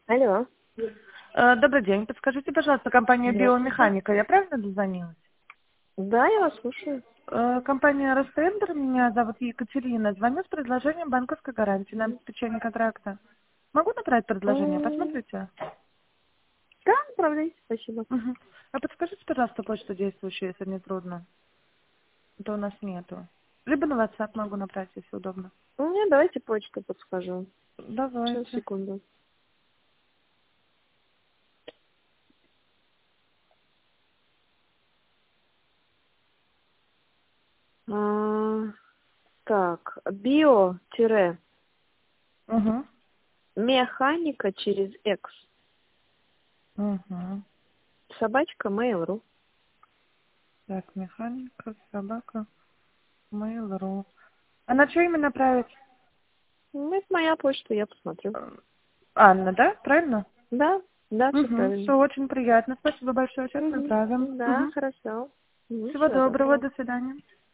Алло. Добрый день. Подскажите, пожалуйста, компания Здравствуйте. «Биомеханика». Я правильно дозвонилась? Да, я вас слушаю. Компания «Ростендер». Меня зовут Екатерина. Звоню с предложением банковской гарантии на обеспечение контракта. Могу направить предложение? М, Посмотрите. Да, отправляйте, спасибо. Мгм. А подскажите, пожалуйста, почту действующую, если не трудно. Это у нас нету. Либо на WhatsApp могу направить, если удобно. Давайте почту подскажу. Сейчас, Давайте. секунду. А, так, Угу. био-механика через X. Угу. Собачка Mail.ru. Так, механика, собака, Mail.ru. А на что именно направить? Это моя почта, я посмотрю. Анна, да? Правильно? Да, да, все Угу. правильно. Все очень приятно. Спасибо большое. Сейчас Мгм. направим. Да, Угу. хорошо. Всего Всего доброго. доброго. До свидания.